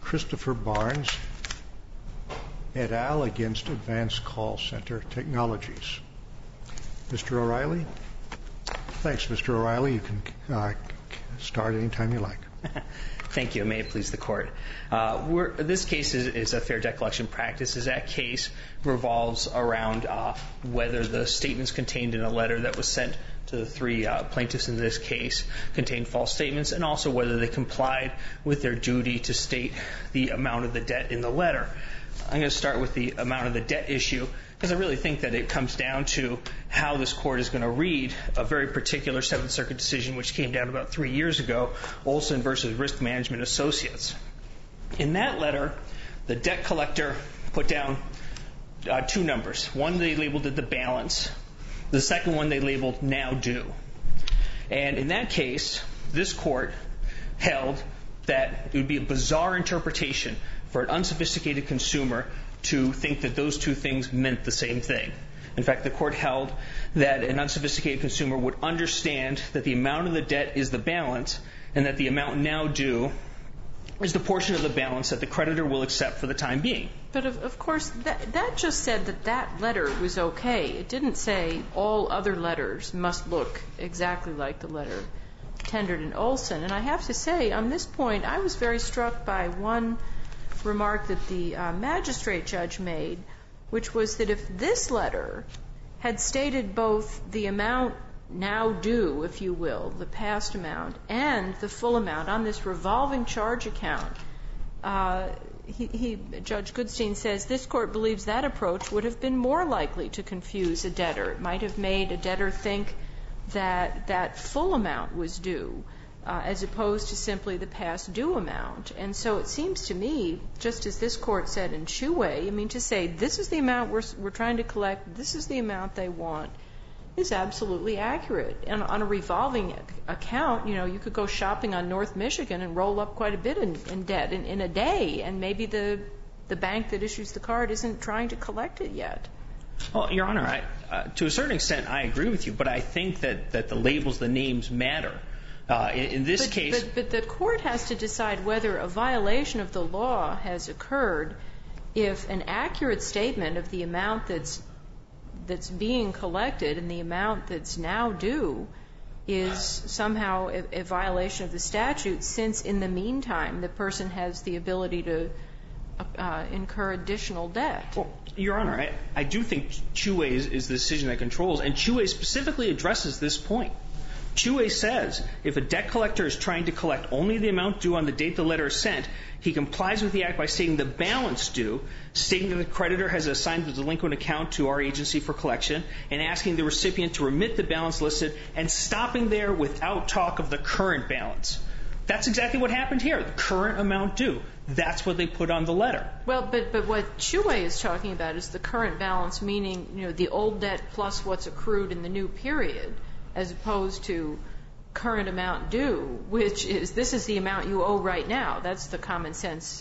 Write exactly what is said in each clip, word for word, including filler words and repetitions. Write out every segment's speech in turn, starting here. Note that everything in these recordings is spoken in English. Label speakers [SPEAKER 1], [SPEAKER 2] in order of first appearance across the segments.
[SPEAKER 1] Christopher Barnes et al. Against Advanced Call Center Technologies. Mister O'Reilly? Thanks, Mister O'Reilly. You can uh, start anytime you like.
[SPEAKER 2] Thank you. May it please the Court. Uh, we're, this case is, is a Fair Debt Collection Practices Act case. Revolves around uh, whether the statements contained in a letter that was sent to the three uh, plaintiffs in this case contained false statements, and also whether they complied with their duty to state the amount of the debt in the letter. I'm going to start with the amount of the debt issue, because I really think that it comes down to how this Court is going to read a very particular Seventh Circuit decision which came down about three years ago, Olson versus Risk Management Associates. In that letter, the debt collector put down uh, two numbers. One, they labeled it the balance. The second one, they labeled now due. And in that case, this Court held that it would be a bizarre interpretation for an unsophisticated consumer to think that those two things meant the same thing. In fact, the Court held that an unsophisticated consumer would understand that the amount of the debt is the balance, and that the amount now due is the portion of the balance that the creditor will accept for the time being.
[SPEAKER 3] But of, of course, that, that just said that that letter was okay. It didn't say all other letters must look exactly like the letter tendered in Olson. And I have to say, on this point, I was very struck by one remark that the uh, magistrate judge made, which was that if this letter had stated both the amount now due, if you will, the past amount, and the full amount on this revolving charge account, uh, he, he, Judge Goodstein says this Court believes that approach would have been more likely to confuse a debtor. It might have made a debtor think that that full amount was due, Uh, as opposed to simply the past due amount. And so it seems to me, just as this Court said in Chouet, I mean, to say this is the amount we're, we're trying to collect, this is the amount they want, is absolutely accurate. And on a revolving account, you know, you could go shopping on North Michigan and roll up quite a bit in, in debt in, in a day, and maybe the, the bank that issues the card isn't trying to collect it yet.
[SPEAKER 2] Well, Your Honor, I, uh, to a certain extent, I agree with you, but I think that, that the labels, the names matter. Uh, in, in this
[SPEAKER 3] but,
[SPEAKER 2] case...
[SPEAKER 3] But, but the Court has to decide whether a violation of the law has occurred if an accurate statement of the amount that's that's being collected and the amount that's now due is somehow a, a violation of the statute, since in the meantime the person has the ability to uh, incur additional debt.
[SPEAKER 2] Well, Your Honor, I, I do think Chouet is, is the decision that controls, and Chouet specifically addresses this point. Chouet says if a debt collector is trying to collect only the amount due on the date the letter is sent, he complies with the act by stating the balance due, stating that the creditor has assigned the delinquent account to our agency for collection, and asking the recipient to remit the balance listed, and stopping there without talk of the current balance. That's exactly what happened here, the current amount due. That's what they put on the letter.
[SPEAKER 3] Well, but but what Chouet is talking about is the current balance, meaning, you know, the old debt plus what's accrued in the new period, as opposed to current amount due, which is, this is the amount you owe right now. That's the common sense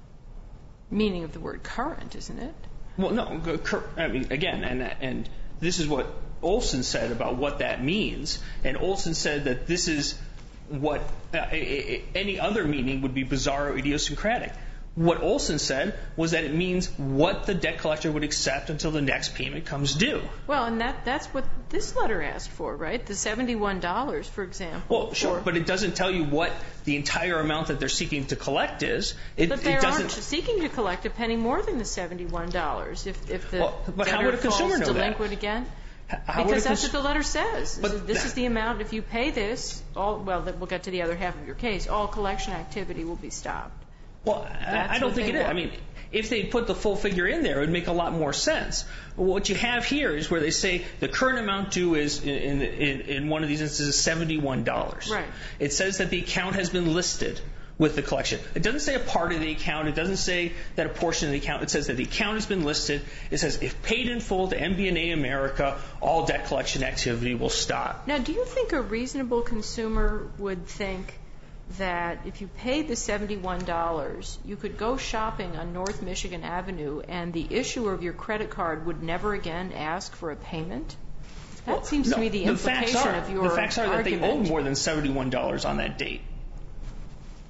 [SPEAKER 3] meaning of the word current, isn't it?
[SPEAKER 2] Well, no, I mean, again, and and this is what Olson said about what that means. And Olson said that this is what uh, any other meaning would be bizarre or idiosyncratic. What Olson said was that it means what the debt collector would accept until the next payment comes due.
[SPEAKER 3] Well, and that that's what this letter asked for, right? The seventy-one dollars, for example.
[SPEAKER 2] Well, sure, but it doesn't tell you what the entire amount that they're seeking to collect is. It,
[SPEAKER 3] but they
[SPEAKER 2] it doesn't...
[SPEAKER 3] aren't seeking to collect a penny more than the seventy-one dollars if, if the
[SPEAKER 2] well, but
[SPEAKER 3] debtor
[SPEAKER 2] how would a consumer
[SPEAKER 3] falls
[SPEAKER 2] know
[SPEAKER 3] delinquent
[SPEAKER 2] that?
[SPEAKER 3] again.
[SPEAKER 2] How
[SPEAKER 3] because
[SPEAKER 2] that's
[SPEAKER 3] cons- what the letter says.
[SPEAKER 2] But
[SPEAKER 3] this
[SPEAKER 2] that...
[SPEAKER 3] is the amount. If you pay this, all well, we'll get to the other half of your case. All collection activity will be stopped.
[SPEAKER 2] Well, I, I don't think it is. I mean, if they put the full figure in there, it would make a lot more sense. What you have here is where they say the current amount due is, in, in, in one of these instances, seventy-one dollars.
[SPEAKER 3] Right.
[SPEAKER 2] It says that the account has been listed with the collection. It doesn't say a part of the account. It doesn't say that a portion of the account. It says that the account has been listed. It says if paid in full to M B N A America, all debt collection activity will stop.
[SPEAKER 3] Now, do you think a reasonable consumer would think that if you paid the seventy-one dollars, you could go shopping on North Michigan Avenue and the issuer of your credit card would never again ask for a payment? That
[SPEAKER 2] well,
[SPEAKER 3] seems
[SPEAKER 2] no,
[SPEAKER 3] to me the
[SPEAKER 2] the
[SPEAKER 3] implication
[SPEAKER 2] facts are,
[SPEAKER 3] of your
[SPEAKER 2] The facts are
[SPEAKER 3] argument.
[SPEAKER 2] that they owed more than seventy-one dollars on that date.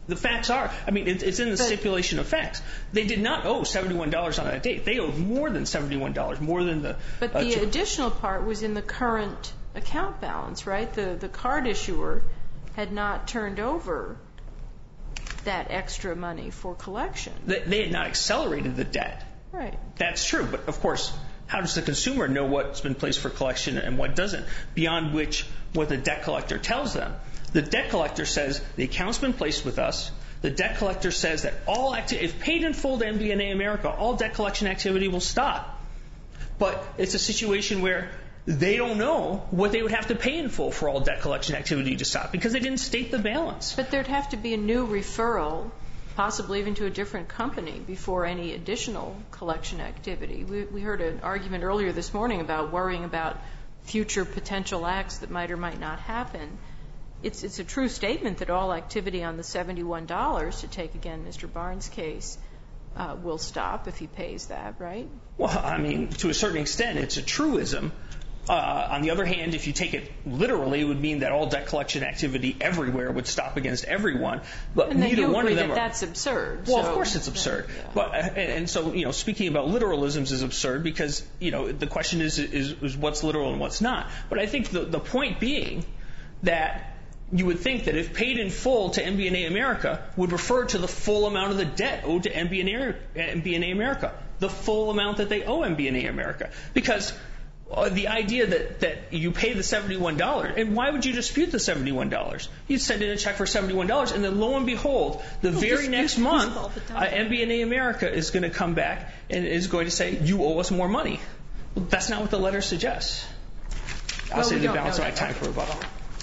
[SPEAKER 2] The facts are, I mean, it, it's in the stipulation of facts. They did not owe seventy-one dollars on that date. They owed more than seventy-one dollars, more than the...
[SPEAKER 3] But the uh, additional part was in the current account balance, right? The, the card issuer had not turned over that extra money for collection.
[SPEAKER 2] They, they had not accelerated the debt.
[SPEAKER 3] Right.
[SPEAKER 2] That's true. But, of course, how does the consumer know what's been placed for collection and what doesn't, beyond which what the debt collector tells them? The debt collector says the account's been placed with us. The debt collector says that all acti- if paid in full to M B N A America, all debt collection activity will stop. But it's a situation where they don't know what they would have to pay in full for all debt collection activity to stop because they didn't state the balance.
[SPEAKER 3] But there'd have to be a new referral, possibly even to a different company, before any additional collection activity. We, we heard an argument earlier this morning about worrying about future potential acts that might or might not happen. It's, it's a true statement that all activity on the seventy-one dollars, to take again Mister Barnes' case, uh, will stop if he pays that, right?
[SPEAKER 2] Well, I mean, to a certain extent, it's a truism. Uh, on the other hand, if you take it literally, it would mean that all debt collection activity everywhere would stop against everyone. But
[SPEAKER 3] and
[SPEAKER 2] neither
[SPEAKER 3] you
[SPEAKER 2] one
[SPEAKER 3] agree
[SPEAKER 2] of them
[SPEAKER 3] that
[SPEAKER 2] are,
[SPEAKER 3] that's absurd.
[SPEAKER 2] Well,
[SPEAKER 3] so,
[SPEAKER 2] of course it's absurd.
[SPEAKER 3] Yeah, yeah.
[SPEAKER 2] But and, and so, you know, speaking about literalisms is absurd because, you know, the question is, is is what's literal and what's not. But I think the the point being that you would think that if paid in full to M B N A America would refer to the full amount of the debt owed to M B N A, M B N A America, the full amount that they owe M B N A America. Because uh, the idea that, that you pay the seventy-one dollars, and why would you dispute the seventy-one dollars? You'd send in a check for seventy-one dollars, and then lo and behold, the
[SPEAKER 3] You'll
[SPEAKER 2] very next month, uh, M B N A America is going to come back and is going to say, you owe us more money. Well, that's not what the letter suggests. I'll
[SPEAKER 3] well,
[SPEAKER 2] save
[SPEAKER 3] we
[SPEAKER 2] the balance of my
[SPEAKER 3] that.
[SPEAKER 2] time for rebuttal.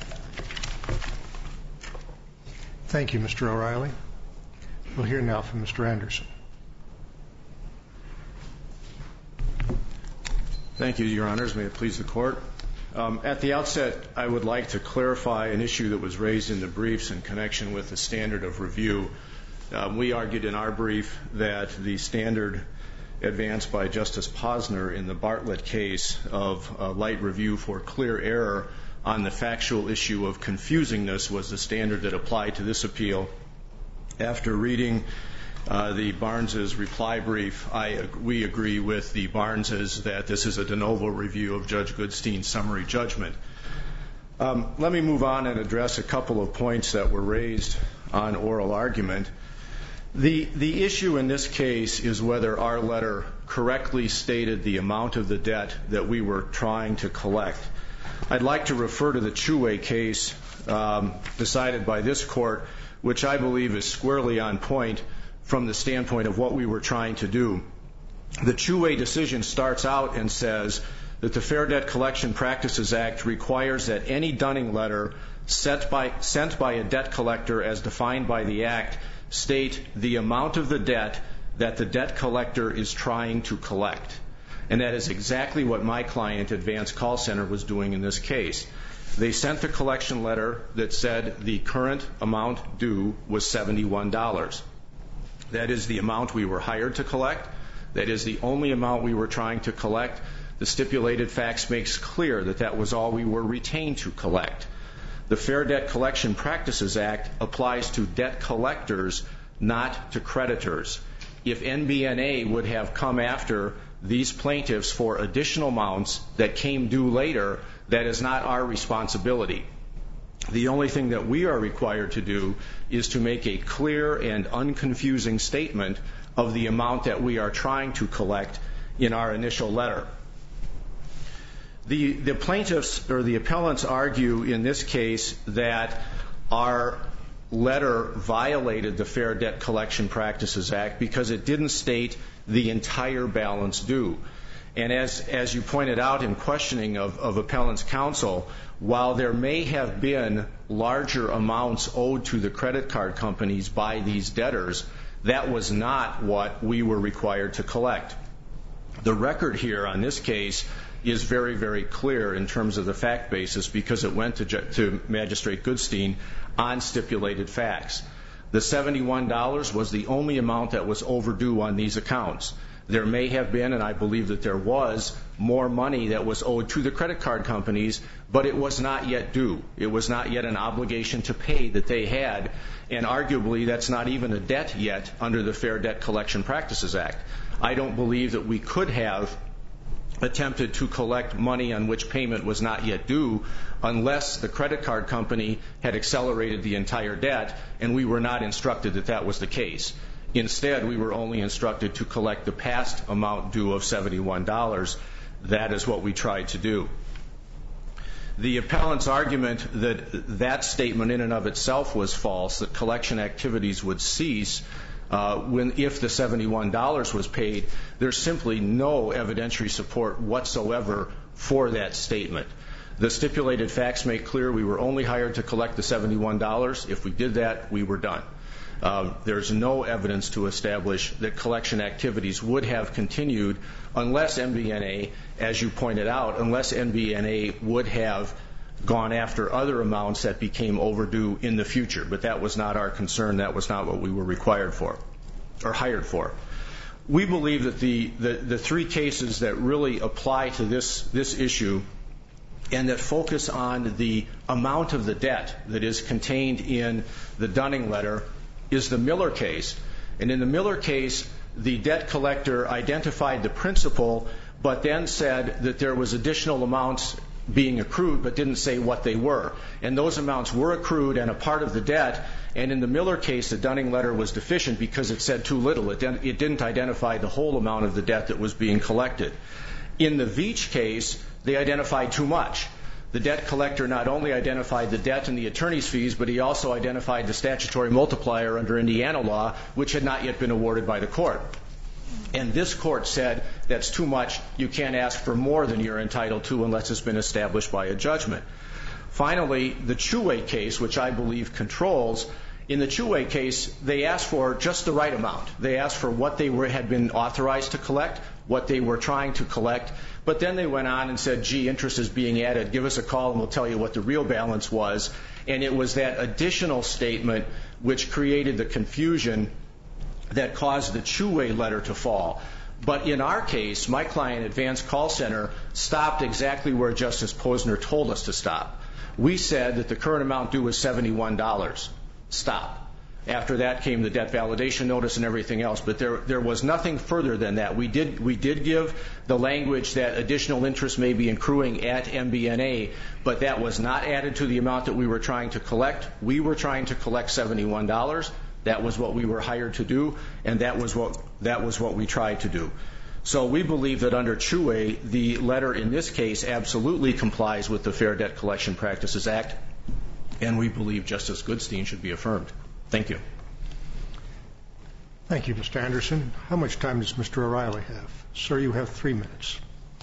[SPEAKER 1] Thank you, Mister O'Reilly. We'll hear now from Mister Anderson.
[SPEAKER 4] Thank you, Your Honors. May it please the Court. Um, at the outset, I would like to clarify an issue that was raised in the briefs in connection with the standard of review. Um, we argued in our brief that the standard advanced by Justice Posner in the Bartlett case of uh, light review for clear error on the factual issue of confusingness was the standard that applied to this appeal. After reading uh, the Barnes's reply brief, I, we agree with the Barneses that this is a de novo review of Judge Goodstein's summary judgment. Um, let me move on and address a couple of points that were raised on oral argument. The, the issue in this case is whether our letter correctly stated the amount of the debt that we were trying to collect. I'd like to refer to the Chouet case um, decided by this Court, which I believe is squarely on point from the standpoint of what we were trying to do. The Chouet decision starts out and says that the Fair Debt Collection Practices Act requires that any dunning letter sent by, sent by a debt collector as defined by the Act state the amount of the debt that the debt collector is trying to collect. And that is exactly what my client, Advance Call Center, was doing in this case. They sent the collection letter that said the current amount due was seventy-one dollars. That is the amount we were hired to collect. That is the only amount we were trying to collect. The stipulated facts makes clear that that was all we were retained to collect. The Fair Debt Collection Practices Act applies to debt collectors, not to creditors. If N B N A would have come after these plaintiffs for additional amounts that came due later, that is not our responsibility. The only thing that we are required to do is to make a clear and unconfusing statement of the amount that we are trying to collect in our initial letter. The, the plaintiffs or the appellants argue in this case that our letter violated the Fair Debt Collection Practices Act because it didn't state the entire balance due. And as, as you pointed out in questioning of, of appellant's counsel, while there may have been larger amounts owed to the credit card companies by these debtors, that was not what we were required to collect. The record here on this case is very, very clear in terms of the fact basis because it went to, to Magistrate Goodstein on stipulated facts. The seventy-one dollars was the only amount that was overdue on these accounts. There may have been, and I believe that there was, more money that was owed to the credit card companies, but it was not yet due. It was not yet an obligation to pay that they had, and arguably that's not even a debt yet under the Fair Debt Collection Practices Act. I don't believe that we could have attempted to collect money on which payment was not yet due unless the credit card company had accelerated the entire debt, and we were not instructed that that was the case. Instead, we were only instructed to collect the past amount due of seventy-one dollars. That is what we tried to do. The appellant's argument that that statement in and of itself was false, that collection activities would cease uh, when if the seventy-one dollars was paid, there's simply no evidentiary support whatsoever for that statement. The stipulated facts make clear we were only hired to collect the seventy-one dollars. If we did that, we were done. Uh, there's no evidence to establish that collection activities would have continued unless M B N A, as you pointed out, unless M B N A would have gone after other amounts that became overdue in the future. But that was not our concern. That was not what we were required for or hired for. We believe that the, the, the three cases that really apply to this, this issue and that focus on the amount of the debt that is contained in the Dunning letter is the Miller case. And in the Miller case, the debt collector identified the principal, but then said that there was additional amounts being accrued, but didn't say what they were. And those amounts were accrued and a part of the debt. And in the Miller case, the Dunning letter was deficient because it said too little. It, it didn't identify the whole amount of the debt that was being collected. In the Veach case, they identified too much. The debt collector not only identified the debt and the attorney's fees, but he also identified the statutory multiplier under Indiana law, which had not yet been awarded by the court. And this court said that's too much. You can't ask for more than you're entitled to unless it's been established by a judgment. Finally, the Chouet case, which I believe controls, in the Chouet case, they asked for just the right amount. They asked for what they were, had been authorized to collect, what they were trying to collect, but then they went on and said, gee, interest is being added. Give us a call and we'll tell you what the real balance was. And it was that additional statement which created the confusion that caused the Chouet letter to fall. But in our case, my client, Advanced Call Center, stopped exactly where Justice Posner told us to stop. We said that the current amount due was seventy-one dollars. Stop. After that came the debt validation notice and everything else, but there there was nothing further than that. We did we did give the language that additional interest may be accruing at M B N A, but that was not added to the amount that we were trying to collect. We were trying to collect seventy-one dollars. That was what we were hired to do, and that was what that was what we tried to do. So we believe that under Chouet, the letter in this case absolutely complies with the Fair Debt Collection Practices Act, and we believe Justice Goodstein should be affirmed. Thank you.
[SPEAKER 1] Thank you, Mister Anderson. How much time does Mister O'Reilly have? Sir, you have three minutes.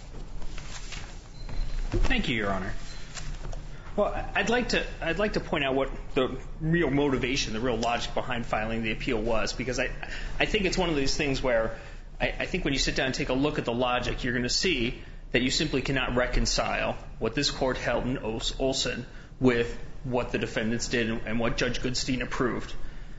[SPEAKER 2] Thank you, Your Honor. Well, I'd like to I'd like to point out what the real motivation, the real logic behind filing the appeal was, because I I think it's one of these things where I, I think when you sit down and take a look at the logic, you're going to see that you simply cannot reconcile what this court held in Olson with what the defendants did and what Judge Goodstein approved.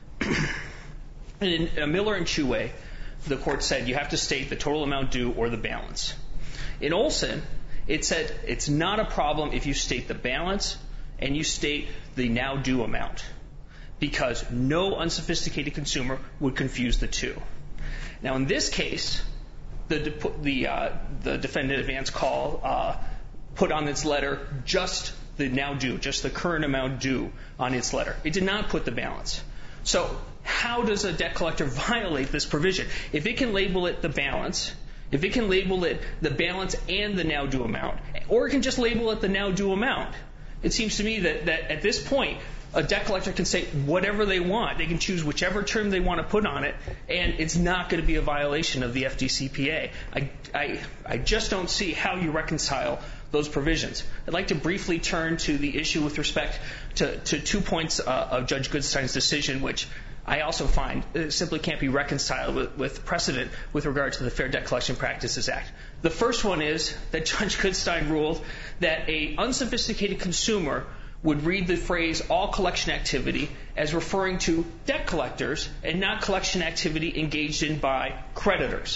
[SPEAKER 2] In uh, Miller and Chouet, the court said you have to state the total amount due or the balance. In Olson, it said it's not a problem if you state the balance and you state the now due amount, because no unsophisticated consumer would confuse the two. Now, in this case, the the, uh, the defendant Advance Call uh, put on its letter just the now due, just the current amount due on its letter. It did not put the balance. So how does a debt collector violate this provision? If it can label it the balance, if it can label it the balance and the now due amount, or it can just label it the now due amount, it seems to me that, that at this point, a debt collector can say whatever they want. They can choose whichever term they want to put on it, and it's not going to be a violation of the F D C P A. I, I, I just don't see how you reconcile those provisions. I'd like to briefly turn to the issue with respect to, to two points uh, of Judge Goodstein's decision, which I also find simply can't be reconciled with, with precedent with regard to the Fair Debt Collection Practices Act. The first one is that Judge Goodstein ruled that an unsophisticated consumer would read the phrase all collection activity as referring to debt collectors and not collection activity engaged in by creditors.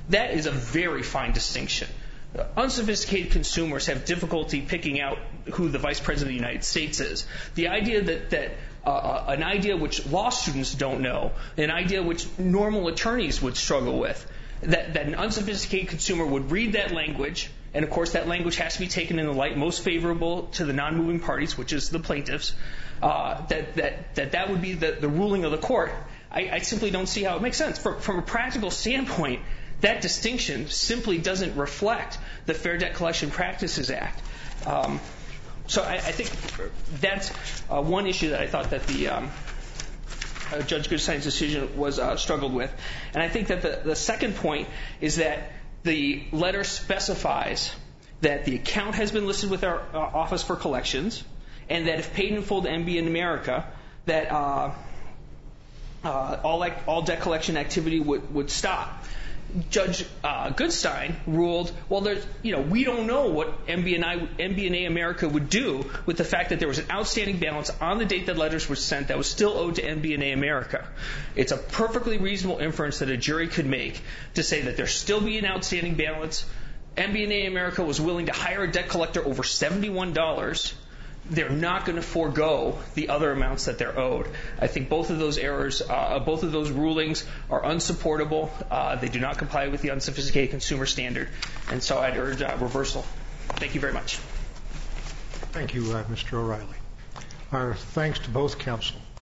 [SPEAKER 2] That is a very fine distinction. Unsophisticated consumers have difficulty picking out who the Vice President of the United States is. The idea that, that uh, an idea which law students don't know, an idea which normal attorneys would struggle with, that, that an unsophisticated consumer would read that language, and of course that language has to be taken in the light most favorable to the non-moving parties, which is the plaintiffs, uh, that, that, that that would be the, the ruling of the court. I, I simply don't see how it makes sense. From, from a practical standpoint, that distinction simply doesn't reflect the Fair Debt Collection Practices Act. Um, so I, I think that's uh, one issue that I thought that the um, uh, Judge Goodstein's decision was uh, struggled with. And I think that the, the second point is that the letter specifies that the account has been listed with our uh, Office for Collections, and that if paid in full to M B in America, that uh, uh, all, like, all debt collection activity would, would stop. Judge uh, Goodstein ruled, well, there's, you know, we don't know what M B N A America would do with the fact that there was an outstanding balance on the date that letters were sent that was still owed to M B N A America. It's a perfectly reasonable inference that a jury could make to say that there still be an outstanding balance. M B N A America was willing to hire a debt collector over seventy-one dollars. They're not going to forego the other amounts that they're owed. I think both of those errors, uh, both of those rulings are unsupportable. Uh, they do not comply with the unsophisticated consumer standard. And so I'd urge uh, reversal. Thank you very much.
[SPEAKER 1] Thank you, uh, Mister O'Reilly. Our thanks to both counsel.